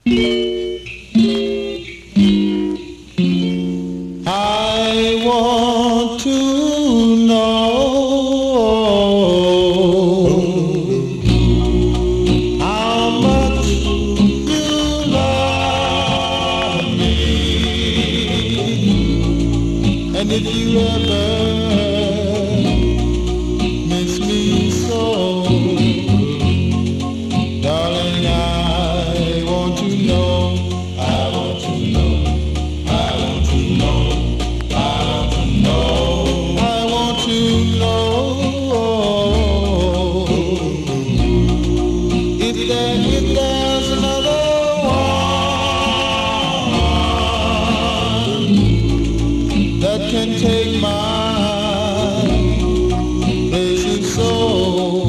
I want to know how much you love me, and if you ever miss me so, darling, I want to know, I want to know, I want to know, I want to know, I want to know if there's another one that can take my place and soul.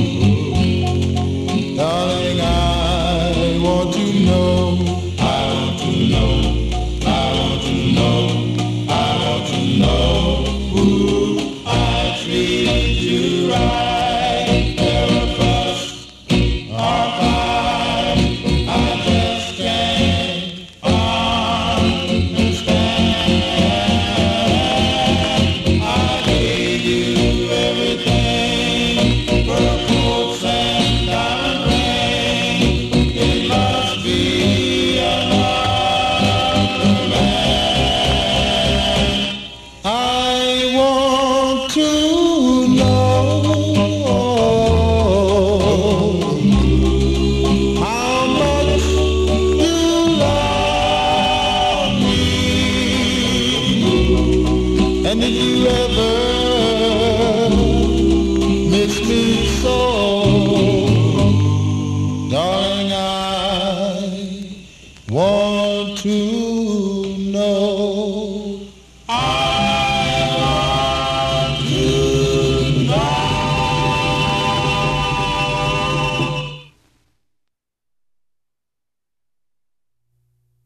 Darling, I want to know, I want to know, I want to know, I want to know who I treat you right. There are fuss or fight, I just can't understand. I gave you everything for a coat and diamond ring. It must be another man. I want to know how much you love me, and if you ever miss me so, darling, I want to know.